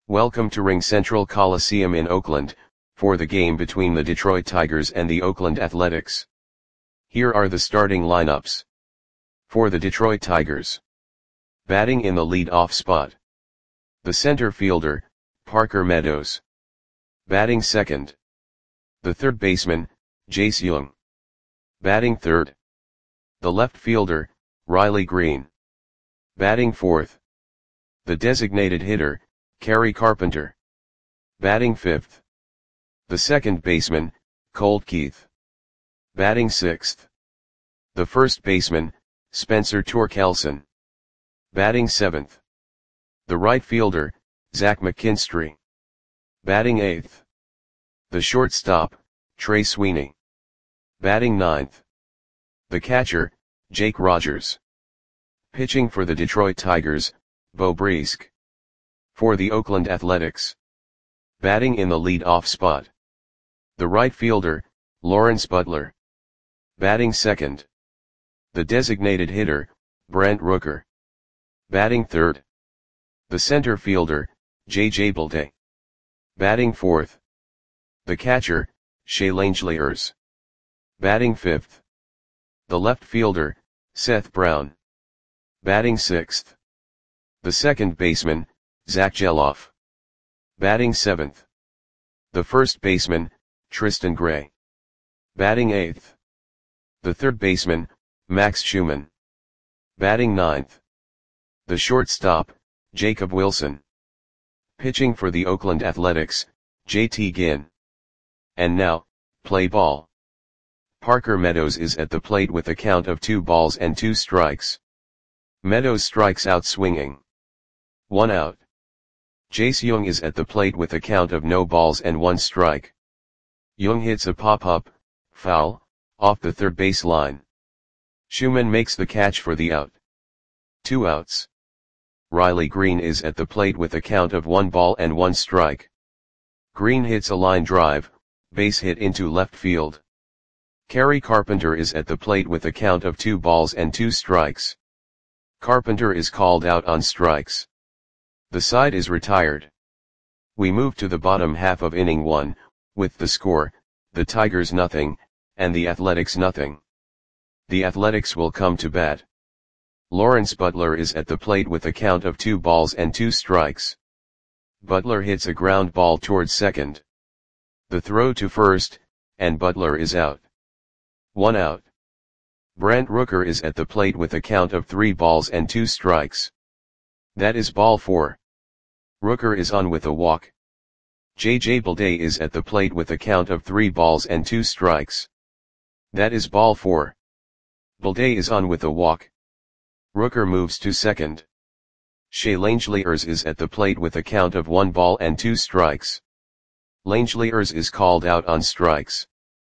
Welcome to RingCentral Coliseum in Oakland, for the game between the Detroit Tigers and the Oakland Athletics. Here are the starting lineups. For the Detroit Tigers. Batting in the lead-off spot. The center fielder, Parker Meadows. Batting second. The third baseman, Jace Jung. Batting third. The left fielder, Riley Greene. Batting fourth. The designated hitter, Kerry Carpenter. Batting fifth. The second baseman, Colt Keith. Batting sixth. The first baseman, Spencer Torkelson. Batting seventh. The right fielder, Zach McKinstry. Batting eighth. The shortstop, Trey Sweeney. Batting ninth. The catcher, Jake Rogers. Pitching for the Detroit Tigers, Beau Brieske. For the Oakland Athletics. Batting in the lead-off spot. The right fielder, Lawrence Butler. Batting second. The designated hitter, Brent Rooker. Batting third. The center fielder, J.J. Bleday. Batting fourth. The catcher, Shea Langeliers. Batting fifth. The left fielder, Seth Brown. Batting sixth. The second baseman, Zach Gelof. Batting seventh. The first baseman, Tristan Gray. Batting eighth. The third baseman, Max Schumann. Batting ninth. The shortstop, Jacob Wilson. Pitching for the Oakland Athletics, J.T. Ginn. And now, play ball. Parker Meadows is at the plate with a count of 2 balls and 2 strikes. Meadows strikes out swinging. 1 out. Jace Jung is at the plate with a count of no balls and 1 strike. Jung hits a pop-up, foul, off the third base line. Schumann makes the catch for the out. 2 outs. Riley Greene is at the plate with a count of 1 ball and 1 strike. Greene hits a line drive, base hit into left field. Kerry Carpenter is at the plate with a count of 2 balls and 2 strikes. Carpenter is called out on strikes. The side is retired. We move to the bottom half of inning 1, with the score, the Tigers nothing, and the Athletics nothing. The Athletics will come to bat. Lawrence Butler is at the plate with a count of 2 balls and 2 strikes. Butler hits a ground ball towards second. The throw to first, and Butler is out. 1 out. Brent Rooker is at the plate with a count of 3 balls and 2 strikes. That is ball 4. Rooker is on with a walk. J.J. Bleday is at the plate with a count of 3 balls and 2 strikes. That is ball 4. Bleday is on with a walk. Rooker moves to second. Shea Langeliers is at the plate with a count of 1 ball and 2 strikes. Langeliers is called out on strikes.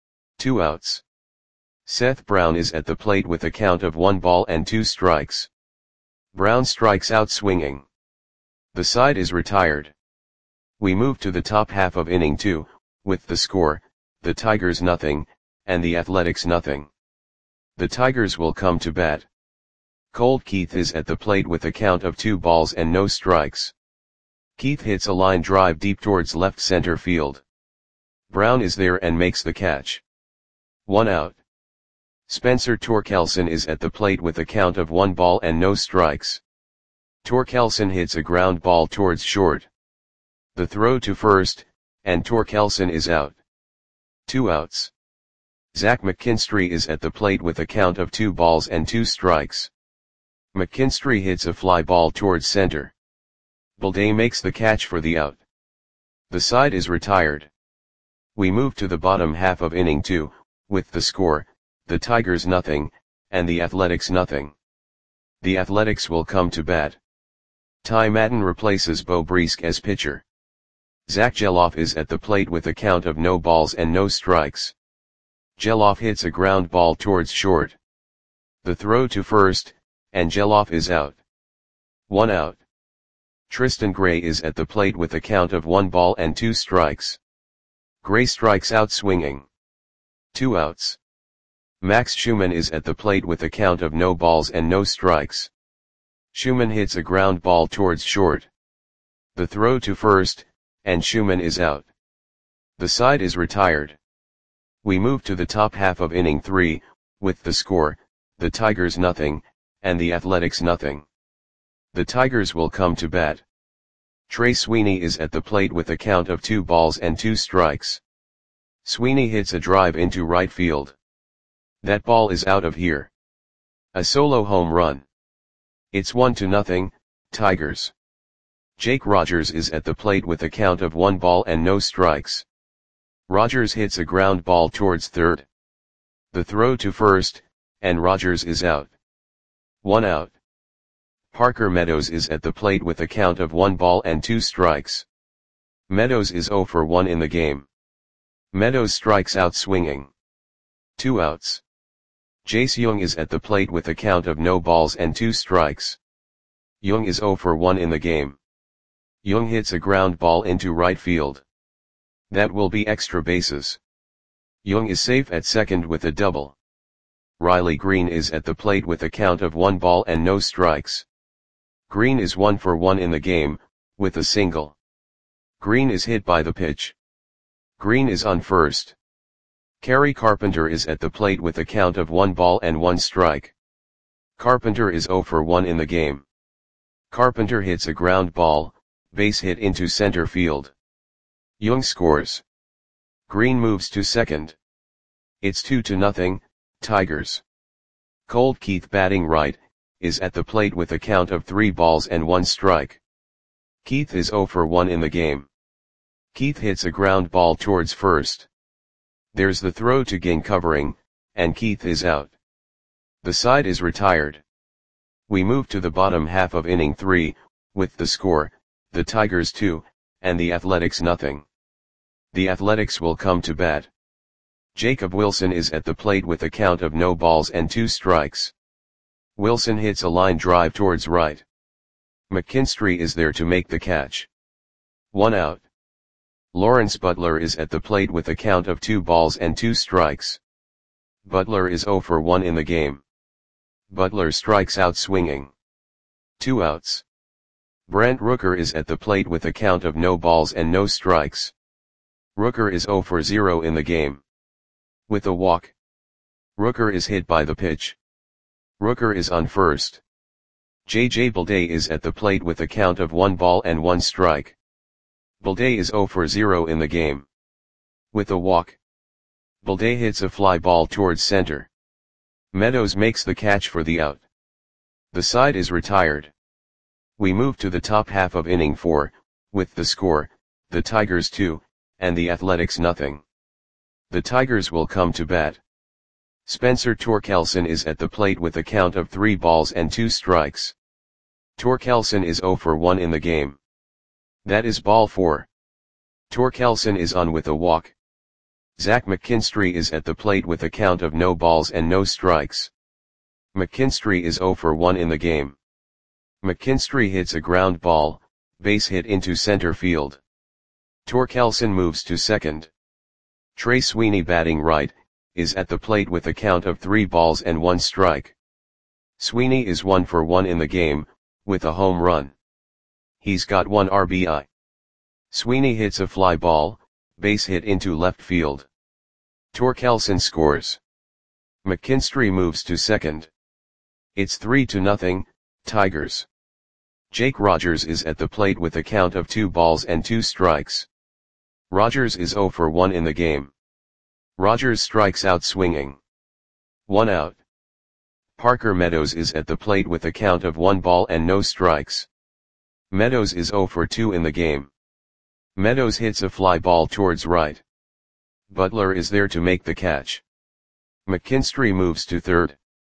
2 outs. Seth Brown is at the plate with a count of 1 ball and 2 strikes. Brown strikes out swinging. The side is retired. We move to the top half of inning 2, with the score, the Tigers nothing, and the Athletics nothing. The Tigers will come to bat. Colt Keith is at the plate with a count of 2 balls and no strikes. Keith hits a line drive deep towards left center field. Brown is there and makes the catch. 1 out. Spencer Torkelson is at the plate with a count of 1 ball and no strikes. Torkelson hits a ground ball towards short. The throw to first, and Torkelson is out. 2 outs. Zach McKinstry is at the plate with a count of 2 balls and 2 strikes. McKinstry hits a fly ball towards center. Bleday makes the catch for the out. The side is retired. We move to the bottom half of inning 2, with the score, the Tigers nothing, and the Athletics nothing. The Athletics will come to bat. Ty Madden replaces Beau Brieske as pitcher. Zach Gelof is at the plate with a count of no balls and no strikes. Gelof hits a ground ball towards short. The throw to first, and Gelof is out. 1 out. Tristan Gray is at the plate with a count of 1 ball and 2 strikes. Gray strikes out swinging. 2 outs. Max Schumann is at the plate with a count of no balls and no strikes. Schumann hits a ground ball towards short. The throw to first, and Schumann is out. The side is retired. We move to the top half of inning 3, with the score, the Tigers nothing, and the Athletics nothing. The Tigers will come to bat. Trey Sweeney is at the plate with a count of 2 balls and 2 strikes. Sweeney hits a drive into right field. That ball is out of here. A solo home run. It's 1-0, Tigers. Jake Rogers is at the plate with a count of 1 ball and no strikes. Rogers hits a ground ball towards third. The throw to first, and Rogers is out. 1 out. Parker Meadows is at the plate with a count of 1 ball and 2 strikes. Meadows is 0 for 1 in the game. Meadows strikes out swinging. 2 outs. Jace Jung is at the plate with a count of no balls and 2 strikes. Jung is 0 for 1 in the game. Jung hits a ground ball into right field. That will be extra bases. Jung is safe at second with a double. Riley Green is at the plate with a count of 1 ball and no strikes. Green is 1 for 1 in the game, with a single. Green is hit by the pitch. Green is on first. Kerry Carpenter is at the plate with a count of 1 ball and 1 strike. Carpenter is 0 for 1 in the game. Carpenter hits a ground ball, base hit into center field. Jung scores. Green moves to second. It's 2-0, Tigers. Colt Keith batting right, is at the plate with a count of 3 balls and 1 strike. Keith is 0 for 1 in the game. Keith hits a ground ball towards first. There's the throw to Ging covering, and Keith is out. The side is retired. We move to the bottom half of inning 3, with the score, the Tigers 2, and the Athletics nothing. The Athletics will come to bat. Jacob Wilson is at the plate with a count of no balls and 2 strikes. Wilson hits a line drive towards right. McKinstry is there to make the catch. 1 out. Lawrence Butler is at the plate with a count of 2 balls and 2 strikes. Butler is 0 for 1 in the game. Butler strikes out swinging. 2 outs. Brent Rooker is at the plate with a count of no balls and no strikes. Rooker is 0 for 0 in the game. With a walk. Rooker is hit by the pitch. Rooker is on first. J.J. Bleday is at the plate with a count of 1 ball and 1 strike. Bleday is 0 for 0 in the game. With a walk. Bleday hits a fly ball towards center. Meadows makes the catch for the out. The side is retired. We move to the top half of inning 4, with the score, the Tigers 2, and the Athletics nothing. The Tigers will come to bat. Spencer Torkelson is at the plate with a count of 3 balls and 2 strikes. Torkelson is 0 for 1 in the game. That is ball 4. Torkelson is on with a walk. Zach McKinstry is at the plate with a count of no balls and no strikes. McKinstry is 0 for 1 in the game. McKinstry hits a ground ball, base hit into center field. Torkelson moves to second. Trey Sweeney batting right, is at the plate with a count of 3 balls and 1 strike. Sweeney is 1 for 1 in the game, with a home run. He's got 1 RBI. Sweeney hits a fly ball, base hit into left field. Torkelson scores. McKinstry moves to second. It's 3-0, Tigers. Jake Rogers is at the plate with a count of 2 balls and 2 strikes. Rogers is 0 for 1 in the game. Rogers strikes out swinging. 1 out. Parker Meadows is at the plate with a count of 1 ball and no strikes. Meadows is 0 for 2 in the game. Meadows hits a fly ball towards right. Butler is there to make the catch. McKinstry moves to third.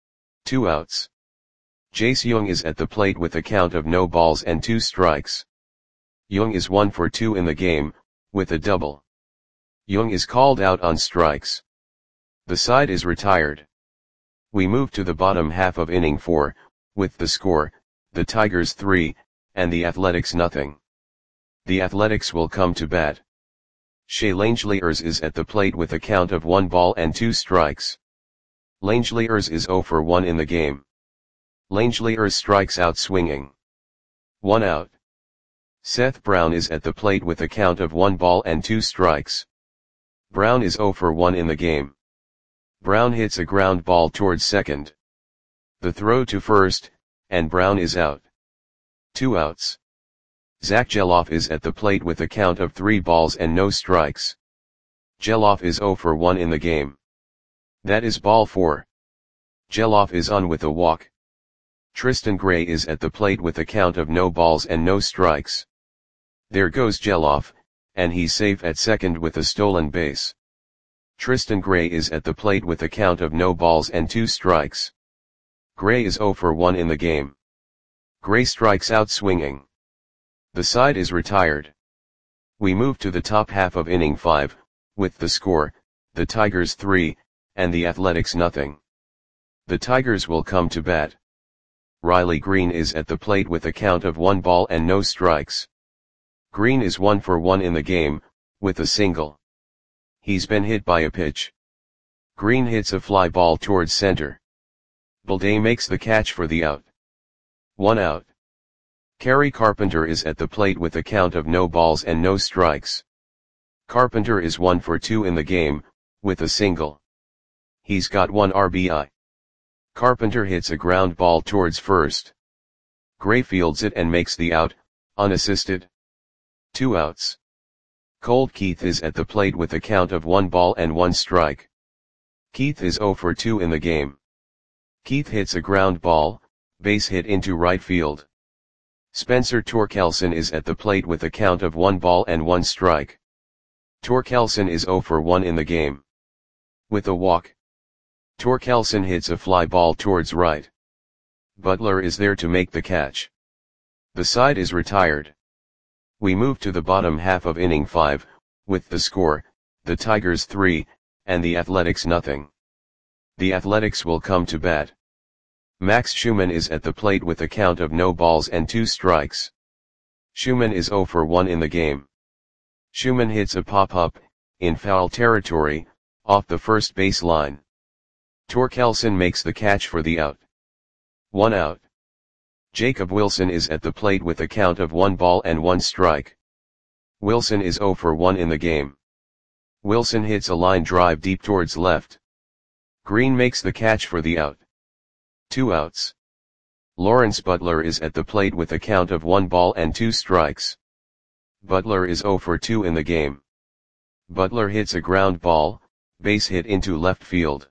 2 outs. Jace Jung is at the plate with a count of no balls and 2 strikes. Jung is 1 for 2 in the game, with a double. Jung is called out on strikes. The side is retired. We move to the bottom half of inning 4, with the score, the Tigers 3, and the Athletics nothing. The Athletics will come to bat. Shea Langeliers is at the plate with a count of 1 ball and 2 strikes. Langeliers is 0 for 1 in the game. Langeliers strikes out swinging. 1 out. Seth Brown is at the plate with a count of 1 ball and 2 strikes. Brown is 0 for 1 in the game. Brown hits a ground ball towards second. The throw to first, and Brown is out. 2 outs. Zach Geloff is at the plate with a count of 3 balls and no strikes. Geloff is 0 for 1 in the game. That is ball 4. Geloff is on with a walk. Tristan Gray is at the plate with a count of no balls and no strikes. There goes Geloff, and he's safe at second with a stolen base. Tristan Gray is at the plate with a count of no balls and 2 strikes. Gray is 0 for 1 in the game. Gray strikes out swinging. The side is retired. We move to the top half of inning 5, with the score, the Tigers 3, and the Athletics nothing. The Tigers will come to bat. Riley Green is at the plate with a count of 1 ball and no strikes. Green is 1 for 1 in the game, with a single. He's been hit by a pitch. Green hits a fly ball towards center. Balday makes the catch for the out. 1 out. Kerry Carpenter is at the plate with a count of no balls and no strikes. Carpenter is 1 for 2 in the game, with a single. He's got 1 RBI. Carpenter hits a ground ball towards first. Gray fields it and makes the out, unassisted. 2 outs. Colt Keith is at the plate with a count of 1 ball and 1 strike. Keith is 0 for 2 in the game. Keith hits a ground ball, base hit into right field. Spencer Torkelson is at the plate with a count of 1 ball and 1 strike. Torkelson is 0 for 1 in the game. With a walk. Torkelson hits a fly ball towards right. Butler is there to make the catch. The side is retired. We move to the bottom half of inning 5, with the score, the Tigers 3, and the Athletics nothing. The Athletics will come to bat. Max Schumann is at the plate with a count of no balls and 2 strikes. Schumann is 0 for 1 in the game. Schumann hits a pop-up, in foul territory, off the first base line. Torkelson makes the catch for the out. 1 out. Jacob Wilson is at the plate with a count of 1 ball and 1 strike. Wilson is 0 for 1 in the game. Wilson hits a line drive deep towards left. Green makes the catch for the out. 2 outs. Lawrence Butler is at the plate with a count of 1 ball and 2 strikes. Butler is 0 for 2 in the game. Butler hits a ground ball, base hit into left field.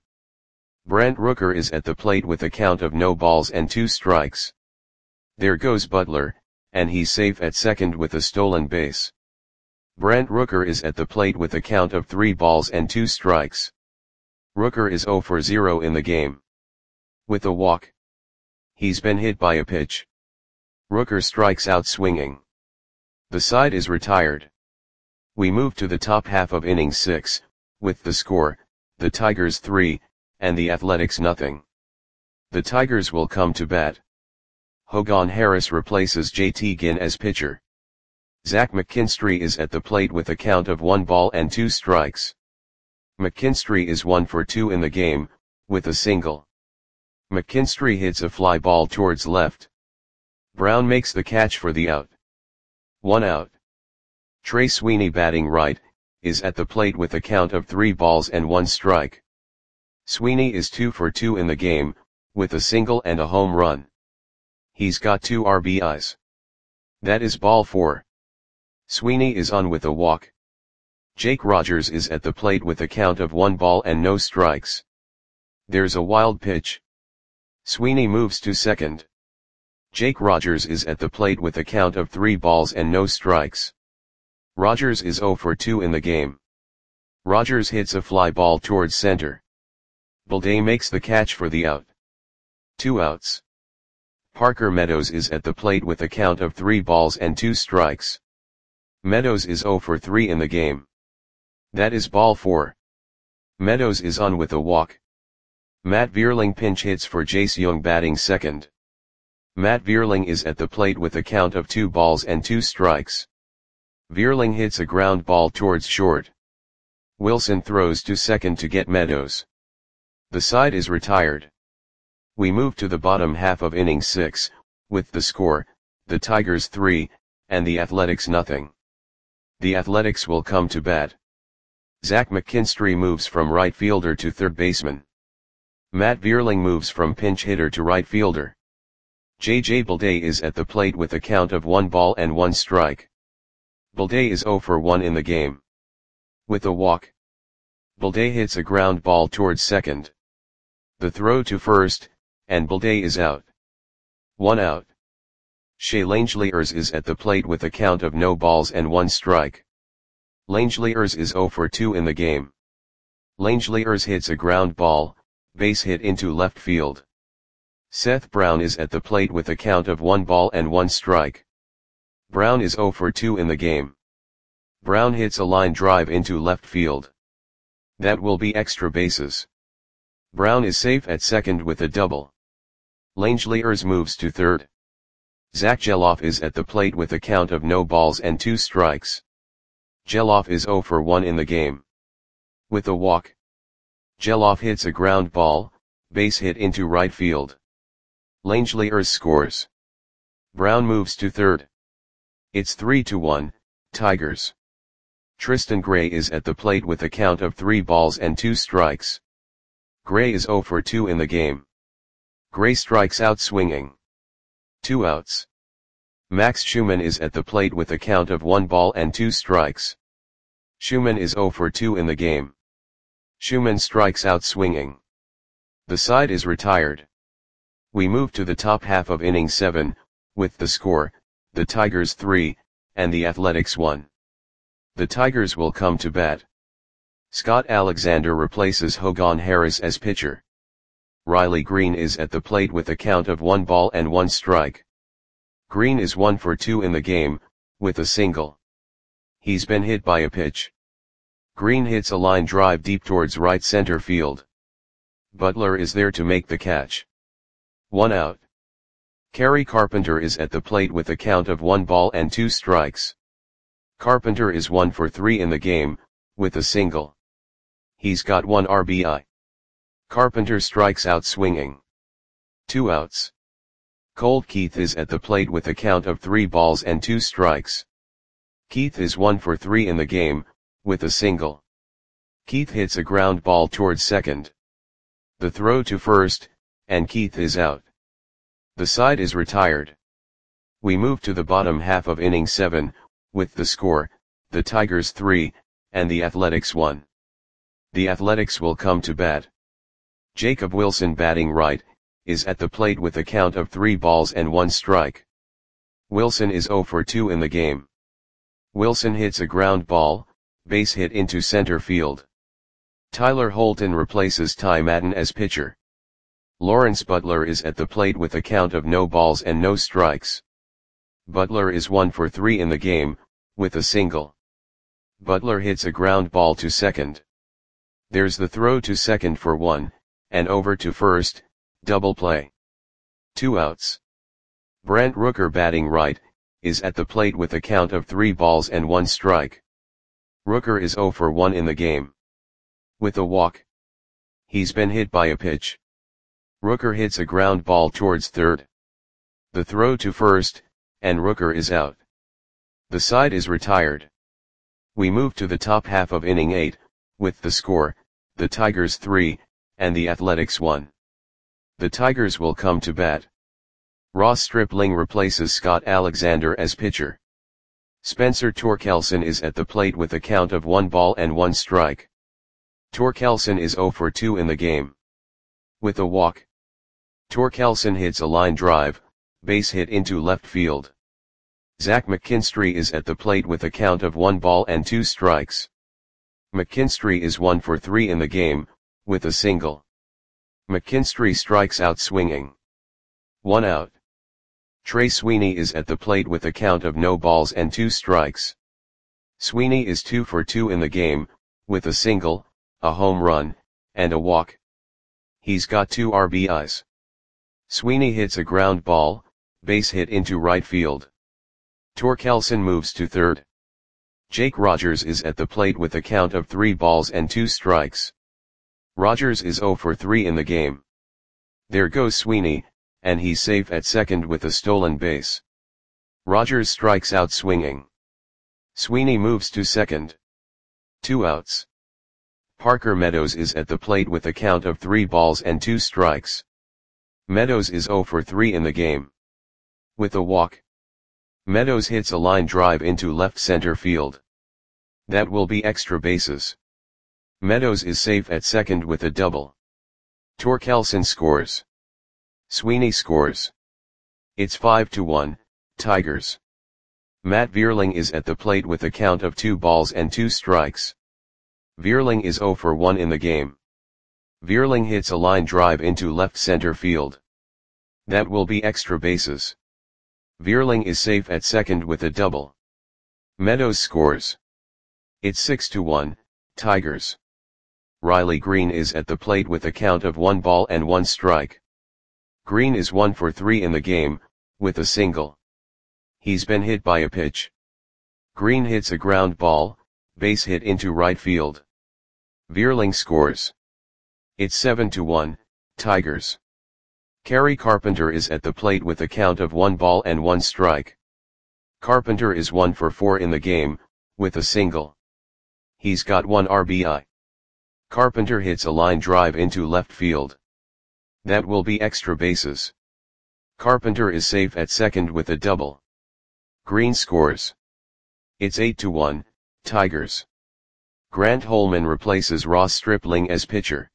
Brent Rooker is at the plate with a count of no balls and 2 strikes. There goes Butler, and he's safe at second with a stolen base. Brent Rooker is at the plate with a count of 3 balls and 2 strikes. Rooker is 0 for 0 in the game. With a walk. He's been hit by a pitch. Rooker strikes out swinging. The side is retired. We move to the top half of inning 6, with the score, the Tigers 3, and the Athletics nothing. The Tigers will come to bat. Hogan Harris replaces JT Ginn as pitcher. Zach McKinstry is at the plate with a count of 1 ball and 2 strikes. McKinstry is 1 for 2 in the game, with a single. McKinstry hits a fly ball towards left. Brown makes the catch for the out. 1 out. Trey Sweeney batting right, is at the plate with a count of 3 balls and 1 strike. Sweeney is 2 for 2 in the game, with a single and a home run. He's got 2 RBIs. That is ball 4. Sweeney is on with a walk. Jake Rogers is at the plate with a count of 1 ball and no strikes. There's a wild pitch. Sweeney moves to second. Jake Rogers is at the plate with a count of 3 balls and no strikes. Rogers is 0 for 2 in the game. Rogers hits a fly ball towards center. Balday makes the catch for the out. 2 outs. Parker Meadows is at the plate with a count of 3 balls and 2 strikes. Meadows is 0 for 3 in the game. That is ball 4. Meadows is on with a walk. Matt Vierling pinch hits for Jace Young batting second. Matt Vierling is at the plate with a count of 2 balls and 2 strikes. Vierling hits a ground ball towards short. Wilson throws to second to get Meadows. The side is retired. We move to the bottom half of inning 6, with the score, the Tigers 3, and the Athletics nothing. The Athletics will come to bat. Zach McKinstry moves from right fielder to third baseman. Matt Vierling moves from pinch hitter to right fielder. J.J. Bleday is at the plate with a count of 1 ball and 1 strike. Bleday is 0 for 1 in the game. With a walk, Bleday hits a ground ball towards second. The throw to first, and Bleday is out. 1 out. Shea Langeliers is at the plate with a count of no balls and 1 strike. Langeliers is 0 for 2 in the game. Langeliers hits a ground ball, base hit into left field. Seth Brown is at the plate with a count of 1 ball and 1 strike. Brown is 0 for 2 in the game. Brown hits a line drive into left field. That will be extra bases. Brown is safe at second with a double. Langeliers moves to third. Zach Gelof is at the plate with a count of no balls and 2 strikes. Gelof is 0 for 1 in the game. With a walk, Gelof hits a ground ball, base hit into right field. Langeliers scores. Brown moves to third. It's 3-1, Tigers. Tristan Gray is at the plate with a count of 3 balls and 2 strikes. Gray is 0 for 2 in the game. Gray strikes out swinging. 2 outs. Max Schumann is at the plate with a count of 1 ball and 2 strikes. Schumann is 0 for 2 in the game. Schumann strikes out swinging. The side is retired. We move to the top half of inning 7, with the score, the Tigers 3, and the Athletics 1. The Tigers will come to bat. Scott Alexander replaces Hogan Harris as pitcher. Riley Green is at the plate with a count of 1 ball and 1 strike. Green is 1 for 2 in the game, with a single. He's been hit by a pitch. Green hits a line drive deep towards right center field. Butler is there to make the catch. 1 out. Kerry Carpenter is at the plate with a count of 1 ball and 2 strikes. Carpenter is 1 for 3 in the game, with a single. He's got 1 RBI. Carpenter strikes out swinging. 2 outs. Colt Keith is at the plate with a count of 3 balls and 2 strikes. Keith is 1 for 3 in the game, with a single. Keith hits a ground ball towards second. The throw to first, and Keith is out. The side is retired. We move to the bottom half of inning 7, with the score, the Tigers 3, and the Athletics 1. The Athletics will come to bat. Jacob Wilson batting right, is at the plate with a count of 3 balls and 1 strike. Wilson is 0 for 2 in the game. Wilson hits a ground ball, base hit into center field. Tyler Holton replaces Ty Madden as pitcher. Lawrence Butler is at the plate with a count of no balls and no strikes. Butler is 1 for 3 in the game, with a single. Butler hits a ground ball to second. There's the throw to second for 1, and over to first, double play. 2 outs. Brent Rooker batting right, is at the plate with a count of 3 balls and 1 strike. Rooker is 0 for 1 in the game. With a walk. He's been hit by a pitch. Rooker hits a ground ball towards third. The throw to first, and Rooker is out. The side is retired. We move to the top half of inning 8, with the score, the Tigers 3, and the Athletics 1. The Tigers will come to bat. Ross Stripling replaces Scott Alexander as pitcher. Spencer Torkelson is at the plate with a count of 1 ball and 1 strike. Torkelson is 0 for 2 in the game. With a walk, Torkelson hits a line drive, base hit into left field. Zach McKinstry is at the plate with a count of 1 ball and 2 strikes. McKinstry is 1 for 3 in the game, with a single. McKinstry strikes out swinging. 1 out. Trey Sweeney is at the plate with a count of no balls and 2 strikes. Sweeney is 2 for 2 in the game, with a single, a home run, and a walk. He's got 2 RBIs. Sweeney hits a ground ball, base hit into right field. Torkelson moves to third. Jake Rogers is at the plate with a count of 3 balls and 2 strikes. Rogers is 0 for 3 in the game. There goes Sweeney, and he's safe at second with a stolen base. Rogers strikes out swinging. Sweeney moves to second. 2 outs. Parker Meadows is at the plate with a count of 3 balls and 2 strikes. Meadows is 0 for 3 in the game. With a walk, Meadows hits a line drive into left center field. That will be extra bases. Meadows is safe at second with a double. Torkelson scores. Sweeney scores. It's 5-1, Tigers. Matt Vierling is at the plate with a count of 2 balls and 2 strikes. Vierling is 0 for 1 in the game. Vierling hits a line drive into left center field. That will be extra bases. Vierling is safe at second with a double. Meadows scores. It's 6-1, Tigers. Riley Green is at the plate with a count of 1 ball and 1 strike. Green is 1 for 3 in the game, with a single. He's been hit by a pitch. Green hits a ground ball, base hit into right field. Vierling scores. It's 7-1, Tigers. Kerry Carpenter is at the plate with a count of 1 ball and 1 strike. Carpenter is 1 for 4 in the game, with a single. He's got 1 RBI. Carpenter hits a line drive into left field. That will be extra bases. Carpenter is safe at second with a double. Green scores. It's 8-1, Tigers. Grant Holman replaces Ross Stripling as pitcher.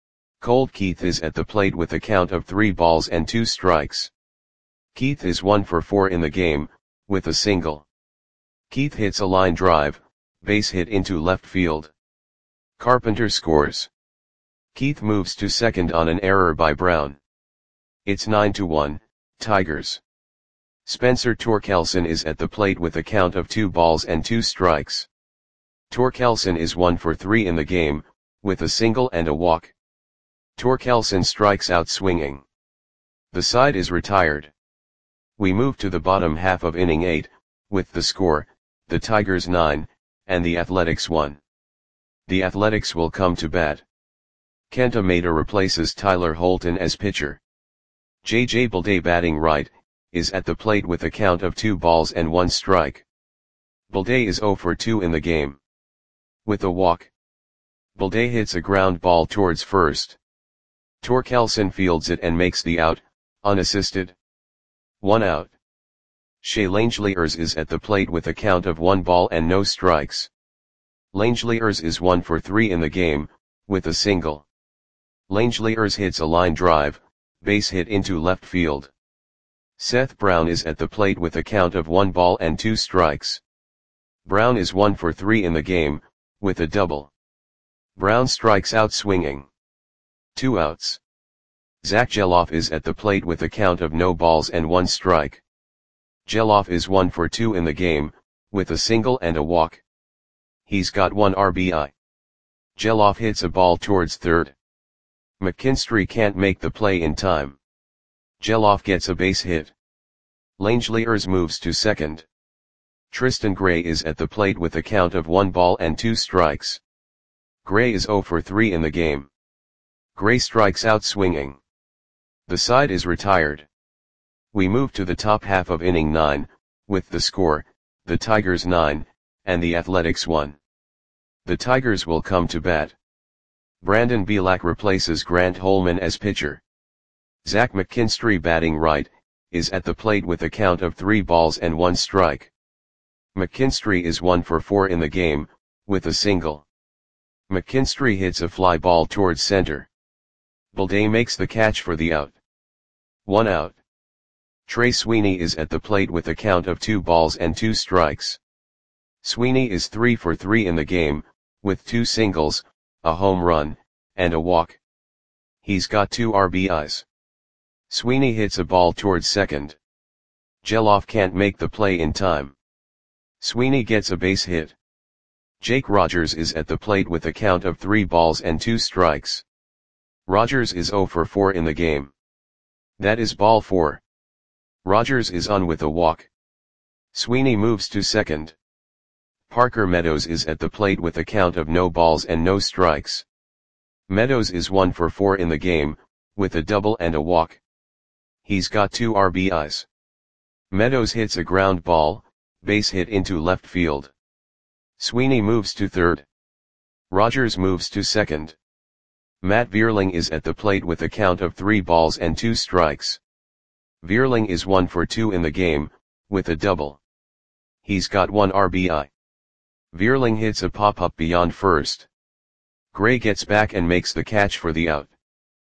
Colt Keith is at the plate with a count of 3 balls and 2 strikes. Keith is 1 for 4 in the game, with a single. Keith hits a line drive, base hit into left field. Carpenter scores. Keith moves to second on an error by Brown. It's 9-1, Tigers. Spencer Torkelson is at the plate with a count of 2 balls and 2 strikes. Torkelson is 1 for 3 in the game, with a single and a walk. Torkelson strikes out swinging. The side is retired. We move to the bottom half of inning 8, with the score, the Tigers 9, and the Athletics 1. The Athletics will come to bat. Kenta Maeda replaces Tyler Holton as pitcher. J.J. Bleday, batting right, is at the plate with a count of 2 balls and 1 strike. Bleday is 0 for 2 in the game. With a walk, Bleday hits a ground ball towards first. Torkelson fields it and makes the out, unassisted. 1 out. Shea Langeliers is at the plate with a count of 1 ball and no strikes. Langeliers is 1 for 3 in the game, with a single. Langeliers hits a line drive, base hit into left field. Seth Brown is at the plate with a count of 1 ball and 2 strikes. Brown is 1 for 3 in the game, with a double. Brown strikes out swinging. 2 outs. Zach Geloff is at the plate with a count of no balls and 1 strike. Geloff is 1 for 2 in the game, with a single and a walk. He's got 1 RBI. Geloff hits a ball towards third. McKinstry can't make the play in time. Geloff gets a base hit. Langeliers moves to second. Tristan Gray is at the plate with a count of 1 ball and 2 strikes. Gray is 0 for 3 in the game. Gray strikes out swinging. The side is retired. We move to the top half of inning 9, with the score, the Tigers 9, and the Athletics 1. The Tigers will come to bat. Brandon Bielak replaces Grant Holman as pitcher. Zach McKinstry, batting right, is at the plate with a count of 3 balls and 1 strike. McKinstry is 1 for 4 in the game, with a single. McKinstry hits a fly ball towards center. Bleday makes the catch for the out. 1 out. Trey Sweeney is at the plate with a count of 2 balls and 2 strikes. Sweeney is 3 for 3 in the game, with 2 singles, a home run, and a walk. He's got 2 RBIs. Sweeney hits a ball towards second. Geloff can't make the play in time. Sweeney gets a base hit. Jake Rogers is at the plate with a count of 3 balls and 2 strikes. Rogers is 0 for 4 in the game. That is ball 4. Rogers is on with a walk. Sweeney moves to second. Parker Meadows is at the plate with a count of no balls and no strikes. Meadows is 1 for 4 in the game, with a double and a walk. He's got 2 RBIs. Meadows hits a ground ball, base hit into left field. Sweeney moves to third. Rogers moves to second. Matt Vierling is at the plate with a count of 3 balls and 2 strikes. Vierling is 1 for 2 in the game, with a double. He's got 1 RBI. Vierling hits a pop-up beyond first. Gray gets back and makes the catch for the out.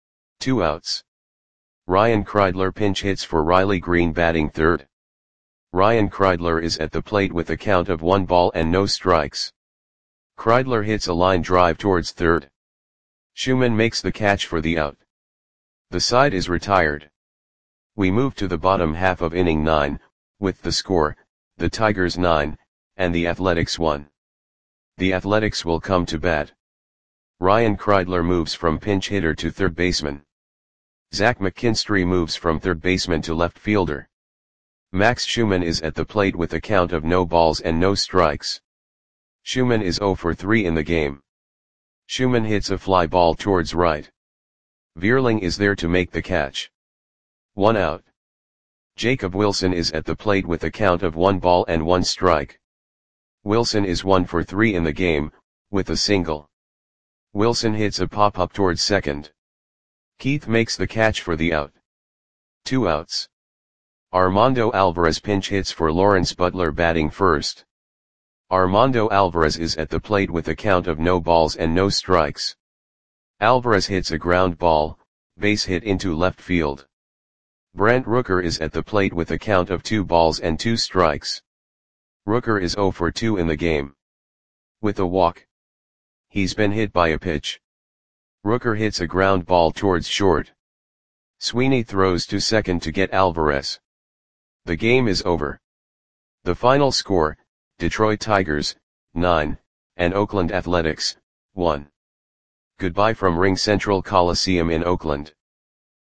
2 outs. Ryan Kreidler pinch hits for Riley Green batting third. Ryan Kreidler is at the plate with a count of 1 ball and no strikes. Kreidler hits a line drive towards third. Schumann makes the catch for the out. The side is retired. We move to the bottom half of inning 9, with the score, the Tigers 9, and the Athletics 1. The Athletics will come to bat. Ryan Kreidler moves from pinch hitter to third baseman. Zach McKinstry moves from third baseman to left fielder. Max Schumann is at the plate with a count of no balls and no strikes. Schumann is 0 for 3 in the game. Schumann hits a fly ball towards right. Vierling is there to make the catch. 1 out. Jacob Wilson is at the plate with a count of 1 ball and 1 strike. Wilson is 1 for 3 in the game, with a single. Wilson hits a pop-up towards second. Keith makes the catch for the out. 2 outs. Armando Alvarez pinch hits for Lawrence Butler batting first. Armando Alvarez is at the plate with a count of no balls and no strikes. Alvarez hits a ground ball, base hit into left field. Brent Rooker is at the plate with a count of 2 balls and 2 strikes. Rooker is 0 for 2 in the game. With a walk. He's been hit by a pitch. Rooker hits a ground ball towards short. Sweeney throws to second to get Alvarez. The game is over. The final score, Detroit Tigers, 9, and Oakland Athletics, 1. Goodbye from RingCentral Coliseum in Oakland.